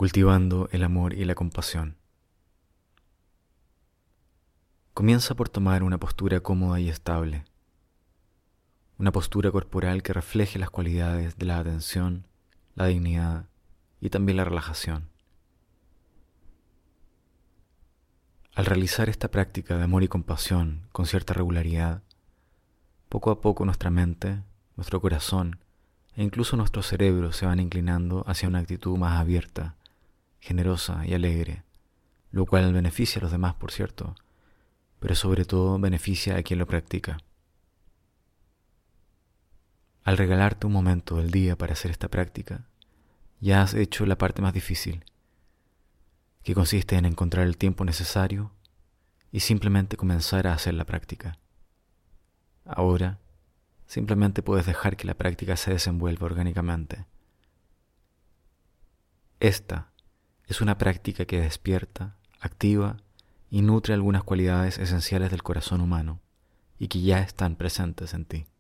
cultivando el amor y la compasión. Comienza por tomar una postura cómoda y estable, una postura corporal que refleje las cualidades de la atención, la dignidad y también la relajación. Al realizar esta práctica de amor y compasión con cierta regularidad, poco a poco nuestra mente, nuestro corazón e incluso nuestro cerebro se van inclinando hacia una actitud más abierta, generosa y alegre, lo cual beneficia a los demás, por cierto, pero sobre todo beneficia a quien lo practica. Al regalarte un momento del día para hacer esta práctica, ya has hecho la parte más difícil, que consiste en encontrar el tiempo necesario y simplemente comenzar a hacer la práctica. Ahora, simplemente puedes dejar que la práctica se desenvuelva orgánicamente. Esta es una práctica que despierta, activa y nutre algunas cualidades esenciales del corazón humano y que ya están presentes en ti.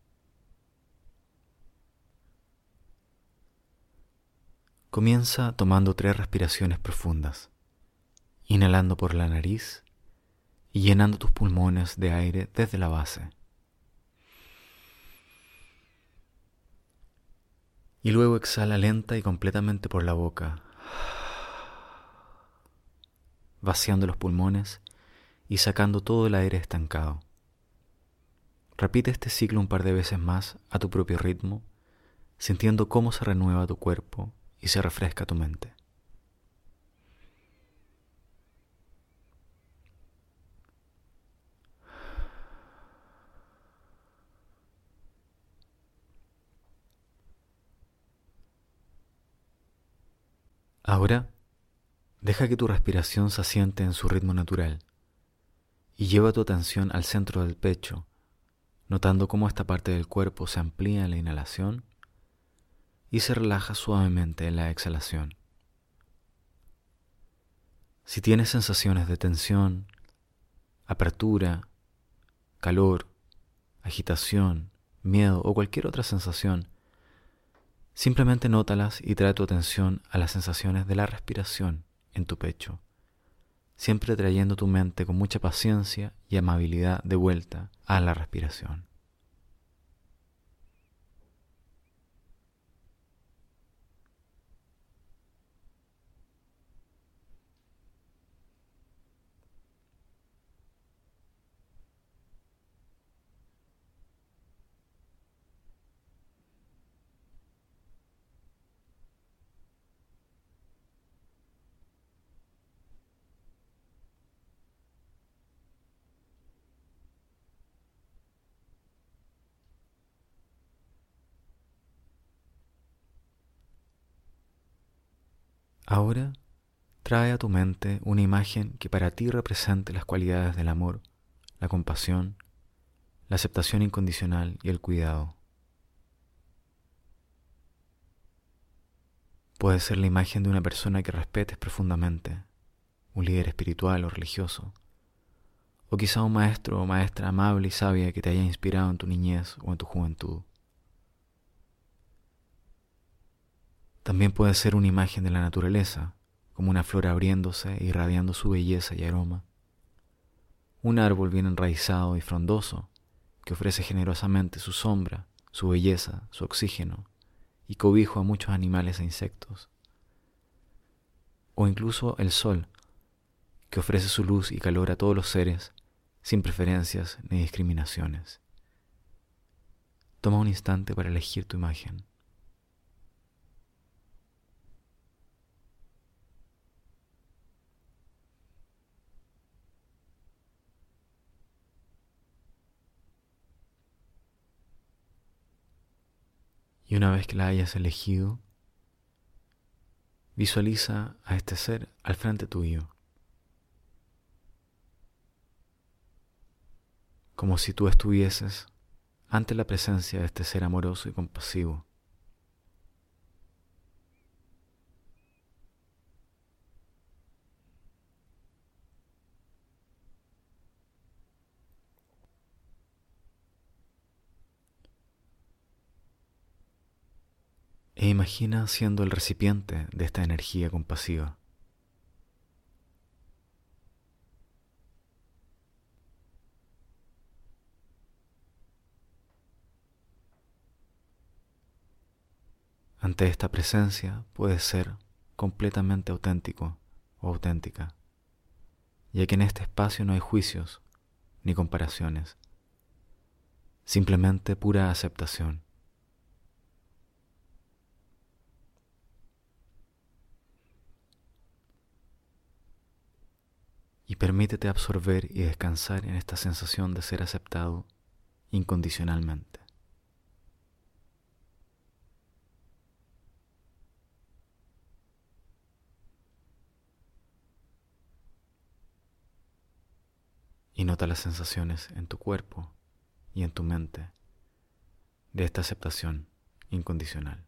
Comienza tomando 3 respiraciones profundas, inhalando por la nariz y llenando tus pulmones de aire desde la base. Y luego exhala lenta y completamente por la boca, vaciando los pulmones y sacando todo el aire estancado. Repite este ciclo un par de veces más a tu propio ritmo, sintiendo cómo se renueva tu cuerpo y se refresca tu mente. Ahora, deja que tu respiración se asiente en su ritmo natural y lleva tu atención al centro del pecho, notando cómo esta parte del cuerpo se amplía en la inhalación y se relaja suavemente en la exhalación. Si tienes sensaciones de tensión, apertura, calor, agitación, miedo o cualquier otra sensación, simplemente nótalas y trae tu atención a las sensaciones de la respiración en tu pecho, siempre trayendo tu mente con mucha paciencia y amabilidad de vuelta a la respiración. Ahora, trae a tu mente una imagen que para ti represente las cualidades del amor, la compasión, la aceptación incondicional y el cuidado. Puede ser la imagen de una persona que respetes profundamente, un líder espiritual o religioso, o quizá un maestro o maestra amable y sabia que te haya inspirado en tu niñez o en tu juventud. También puede ser una imagen de la naturaleza, como una flor abriéndose e irradiando su belleza y aroma, un árbol bien enraizado y frondoso que ofrece generosamente su sombra, su belleza, su oxígeno y cobijo a muchos animales e insectos, o incluso el sol, que ofrece su luz y calor a todos los seres sin preferencias ni discriminaciones. Toma un instante para elegir tu imagen. Y una vez que la hayas elegido, visualiza a este ser al frente tuyo, como si tú estuvieses ante la presencia de este ser amoroso y compasivo. e imagina siendo el recipiente de esta energía compasiva. Ante esta presencia puedes ser completamente auténtico o auténtica, ya que en este espacio no hay juicios ni comparaciones, simplemente pura aceptación. Y permítete absorber y descansar en esta sensación de ser aceptado incondicionalmente. Y nota las sensaciones en tu cuerpo y en tu mente de esta aceptación incondicional.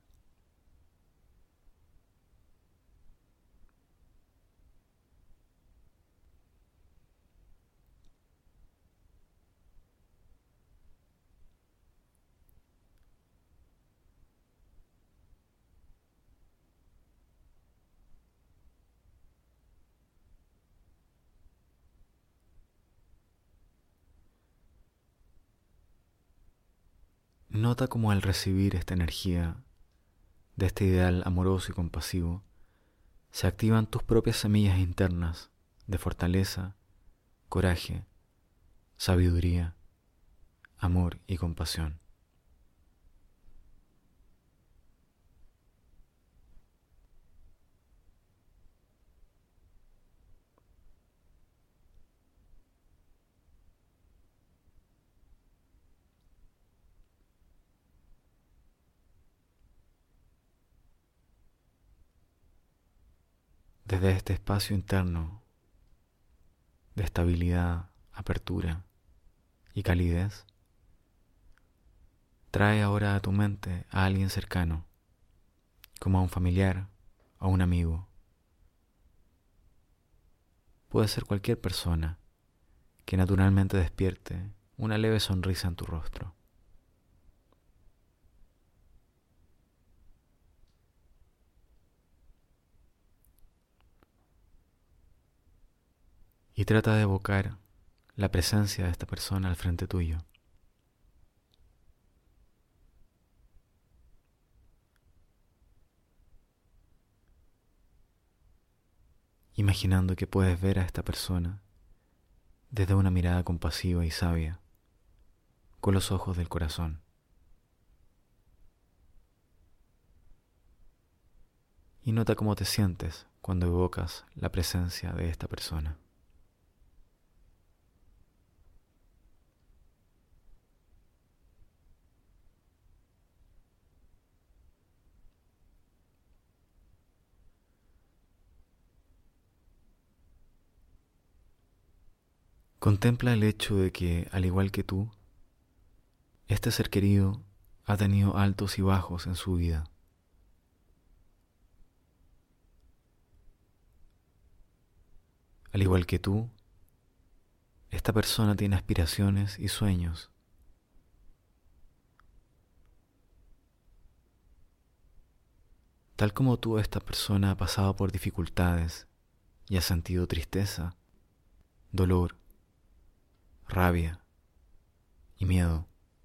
Nota cómo al recibir esta energía de este ideal amoroso y compasivo, se activan tus propias semillas internas de fortaleza, coraje, sabiduría, amor y compasión. Desde este espacio interno de estabilidad, apertura y calidez, trae ahora a tu mente a alguien cercano, como a un familiar o un amigo. Puede ser cualquier persona que naturalmente despierte una leve sonrisa en tu rostro. Y trata de evocar la presencia de esta persona al frente tuyo. Imaginando que puedes ver a esta persona desde una mirada compasiva y sabia, con los ojos del corazón. Y nota cómo te sientes cuando evocas la presencia de esta persona. Contempla el hecho de que, al igual que tú, este ser querido ha tenido altos y bajos en su vida. Al igual que tú, esta persona tiene aspiraciones y sueños. Tal como tú, esta persona ha pasado por dificultades y ha sentido tristeza, dolor, rabia y miedo.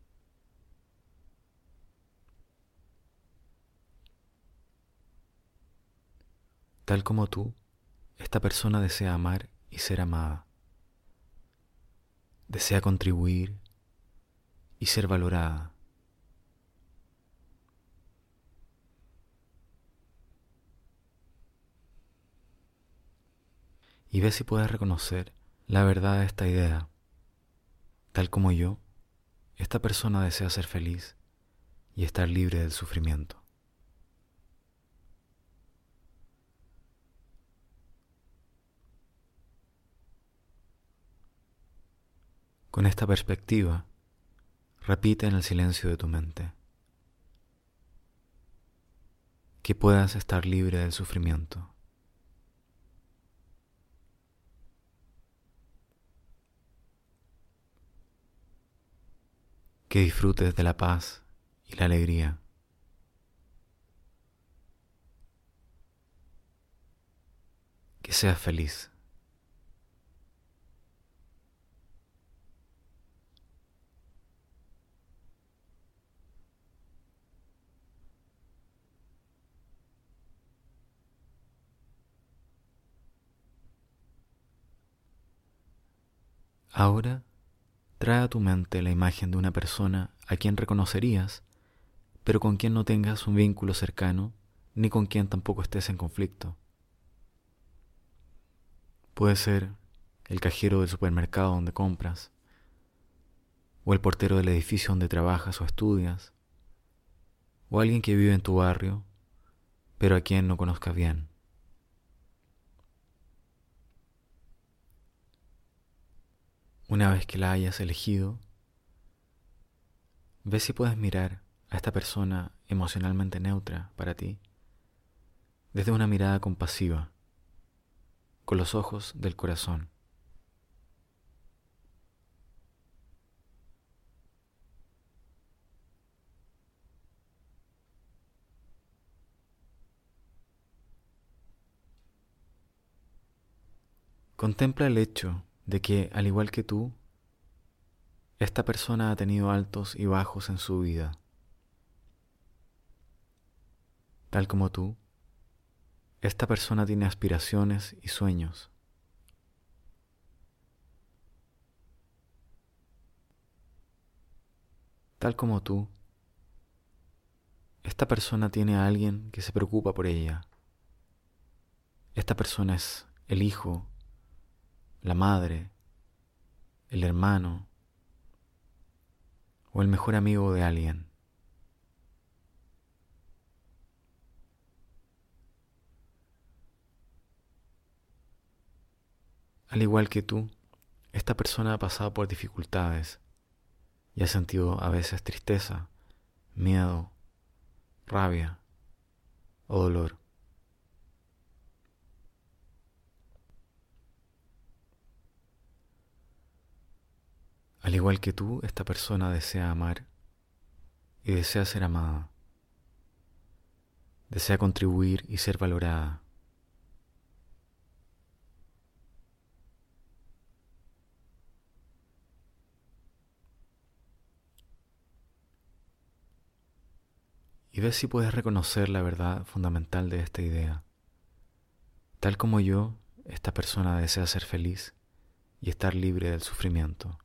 Tal como tú, esta persona desea amar y ser amada. Desea contribuir y ser valorada. Y ve si puedes reconocer la verdad de esta idea. Tal como yo, esta persona desea ser feliz y estar libre del sufrimiento. Con esta perspectiva, repite en el silencio de tu mente que puedas estar libre del sufrimiento. Que disfrutes de la paz y la alegría. seas feliz. Ahora trae a tu mente la imagen de una persona a quien reconocerías, pero con quien no tengas un vínculo cercano, ni con quien tampoco estés en conflicto. Puede ser el cajero del supermercado donde compras, o el portero del edificio donde trabajas o estudias, o alguien que vive en tu barrio, pero a quien no conozcas bien. Una vez que la hayas elegido, ve si puedes mirar a esta persona emocionalmente neutra para ti desde una mirada compasiva, con los ojos del corazón. Contempla el hecho de que, al igual que tú, esta persona ha tenido altos y bajos en su vida. Tal como tú, esta persona tiene aspiraciones y sueños. Tal como tú, esta persona tiene a alguien que se preocupa por ella. Esta persona es el hijo, la madre, el hermano o el mejor amigo de alguien. Al igual que tú, esta persona ha pasado por dificultades y ha sentido a veces tristeza, miedo, rabia o dolor. Al igual que tú, esta persona desea amar y desea ser amada. Desea contribuir y ser valorada. Y ve si puedes reconocer la verdad fundamental de esta idea. Tal como yo, esta persona desea ser feliz y estar libre del sufrimiento.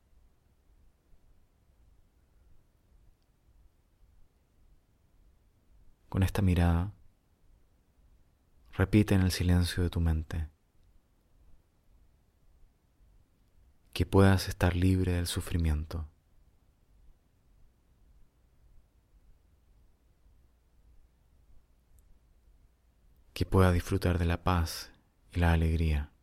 Con esta mirada, repite en el silencio de tu mente que puedas estar libre del sufrimiento. Que puedas disfrutar de la paz y la alegría.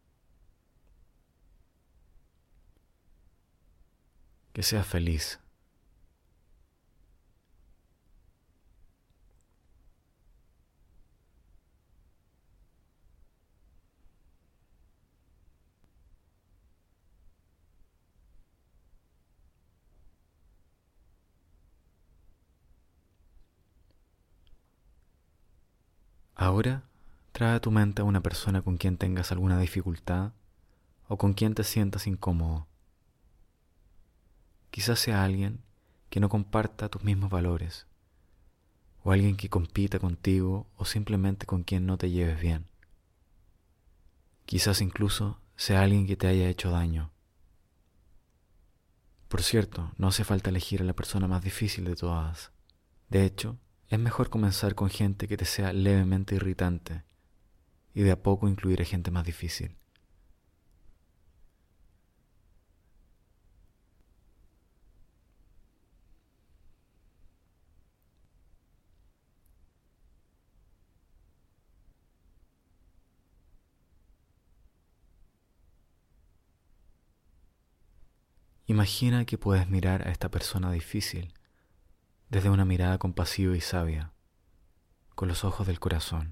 Que seas feliz. Ahora, trae a tu mente a una persona con quien tengas alguna dificultad o con quien te sientas incómodo. Quizás sea alguien que no comparta tus mismos valores, o alguien que compita contigo o simplemente con quien no te lleves bien. Quizás incluso sea alguien que te haya hecho daño. Por cierto, no hace falta elegir a la persona más difícil de todas. De hecho, es mejor comenzar con gente que te sea levemente irritante y de a poco incluir a gente más difícil. Imagina que puedes mirar a esta persona difícil desde una mirada compasiva y sabia, con los ojos del corazón.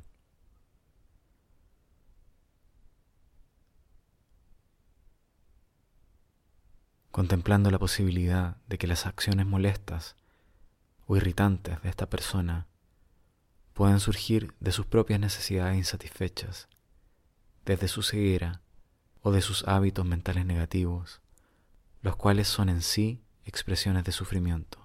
Contemplando la posibilidad de que las acciones molestas o irritantes de esta persona puedan surgir de sus propias necesidades insatisfechas, desde su ceguera o de sus hábitos mentales negativos, los cuales son en sí expresiones de sufrimiento.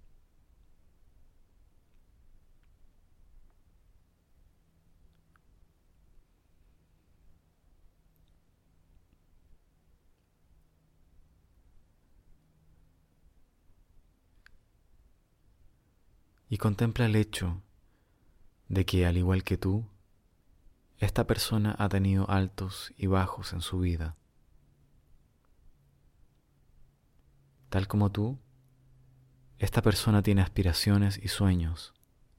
Y contempla el hecho de que, al igual que tú, esta persona ha tenido altos y bajos en su vida. Tal como tú, esta persona tiene aspiraciones y sueños.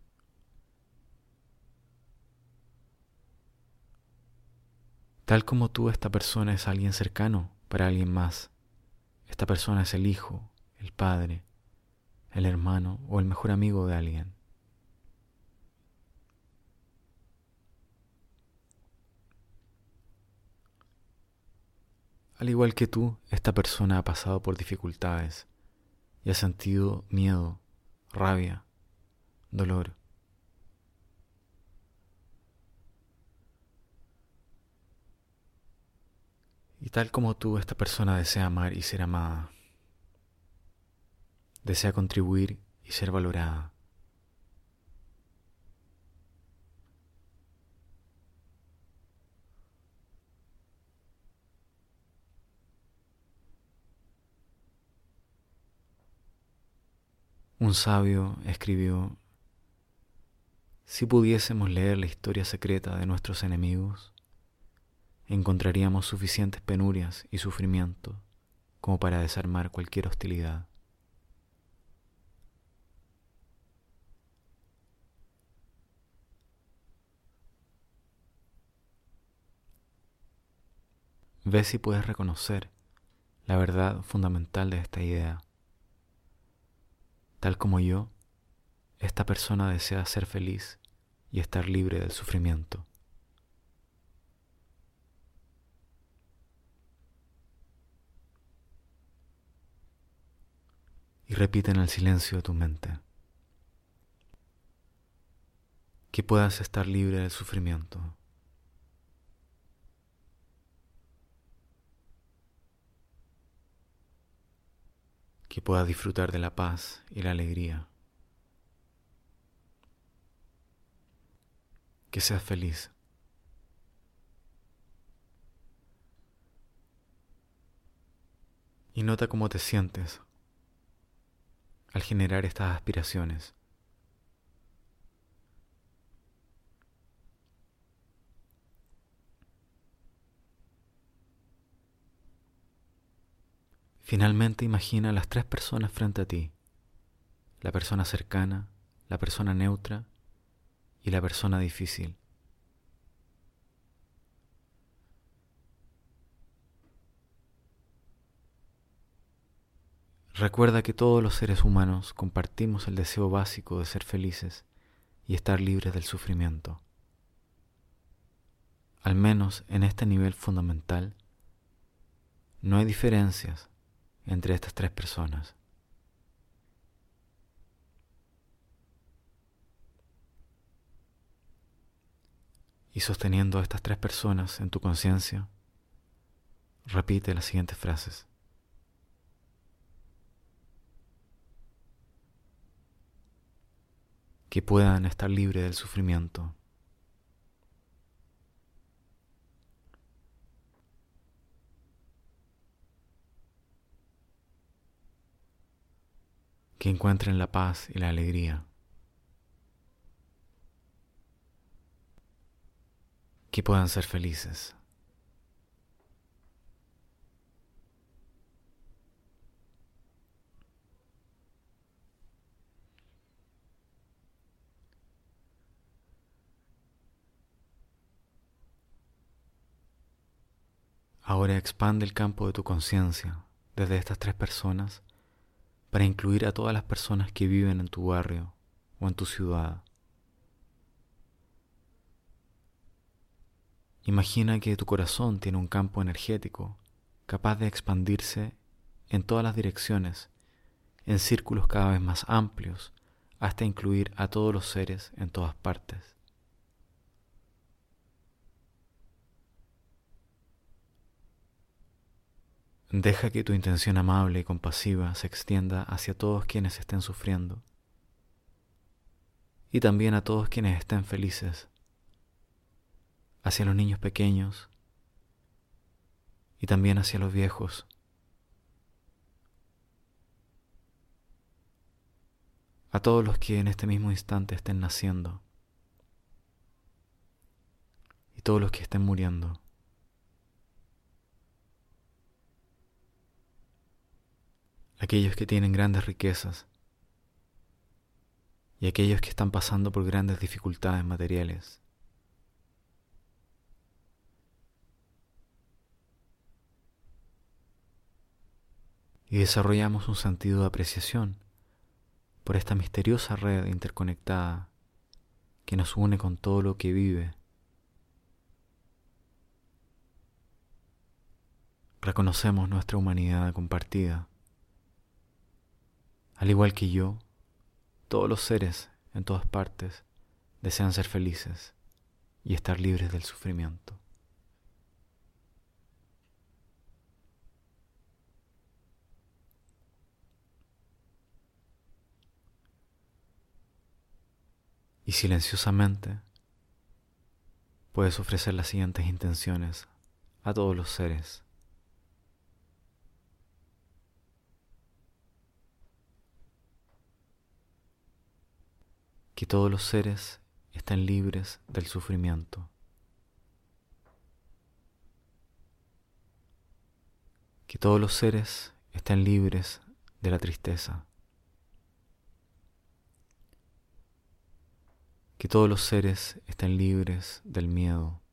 Tal como tú, esta persona es alguien cercano para alguien más. Esta persona es el hijo, el padre, el hermano o el mejor amigo de alguien. Al igual que tú, esta persona ha pasado por dificultades y ha sentido miedo, rabia, dolor. Y tal como tú, esta persona desea amar y ser amada. Desea contribuir y ser valorada. Un sabio escribió: si pudiésemos leer la historia secreta de nuestros enemigos, encontraríamos suficientes penurias y sufrimiento como para desarmar cualquier hostilidad. Ve si puedes reconocer la verdad fundamental de esta idea. Tal como yo, esta persona desea ser feliz y estar libre del sufrimiento. Y repite en el silencio de tu mente que puedas estar libre del sufrimiento. Que puedas disfrutar de la paz y la alegría. Que seas feliz. Y nota cómo te sientes al generar estas aspiraciones. Finalmente imagina a las tres personas frente a ti: la persona cercana, la persona neutra y la persona difícil. Recuerda que todos los seres humanos compartimos el deseo básico de ser felices y estar libres del sufrimiento. Al menos en este nivel fundamental, no hay diferencias entre estas tres personas. Y sosteniendo a estas tres personas en tu conciencia, repite las siguientes frases. Que puedan estar libres del sufrimiento. Que encuentren la paz y la alegría. Que puedan ser felices. Ahora expande el campo de tu conciencia desde estas tres personas para incluir a todas las personas que viven en tu barrio o en tu ciudad. Imagina que tu corazón tiene un campo energético capaz de expandirse en todas las direcciones, en círculos cada vez más amplios, hasta incluir a todos los seres en todas partes. Deja que tu intención amable y compasiva se extienda hacia todos quienes estén sufriendo y también a todos quienes estén felices, hacia los niños pequeños y también hacia los viejos, a todos los que en este mismo instante estén naciendo y todos los que estén muriendo. Aquellos que tienen grandes riquezas y aquellos que están pasando por grandes dificultades materiales. Y desarrollamos un sentido de apreciación por esta misteriosa red interconectada que nos une con todo lo que vive. Reconocemos nuestra humanidad compartida. Al igual que yo, todos los seres en todas partes desean ser felices y estar libres del sufrimiento. Y silenciosamente puedes ofrecer las siguientes intenciones a todos los seres. Que todos los seres estén libres del sufrimiento. Que todos los seres estén libres de la tristeza. Que todos los seres estén libres del miedo.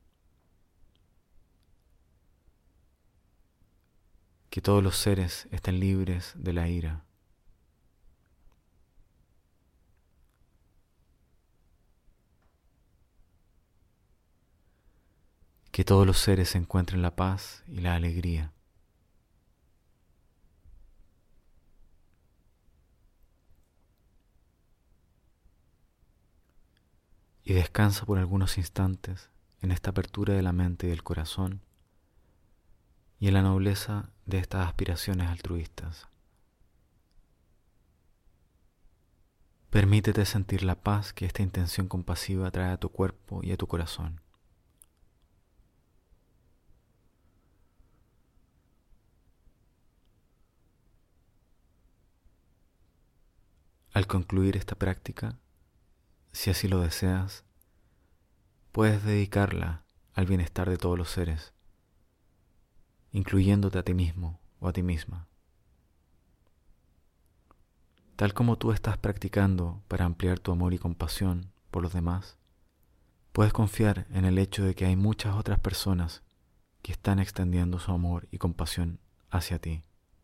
Que todos los seres estén libres de la ira. Que todos los seres encuentren la paz y la alegría. Y descansa por algunos instantes en esta apertura de la mente y del corazón y en la nobleza de estas aspiraciones altruistas. Permítete sentir la paz que esta intención compasiva trae a tu cuerpo y a tu corazón. Al concluir esta práctica, si así lo deseas, puedes dedicarla al bienestar de todos los seres, incluyéndote a ti mismo o a ti misma. Tal como tú estás practicando para ampliar tu amor y compasión por los demás, puedes confiar en el hecho de que hay muchas otras personas que están extendiendo su amor y compasión hacia ti.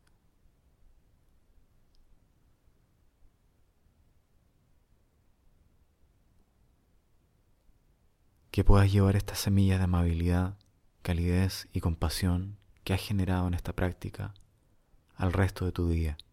Que puedas llevar estas semillas de amabilidad, calidez y compasión que has generado en esta práctica al resto de tu día.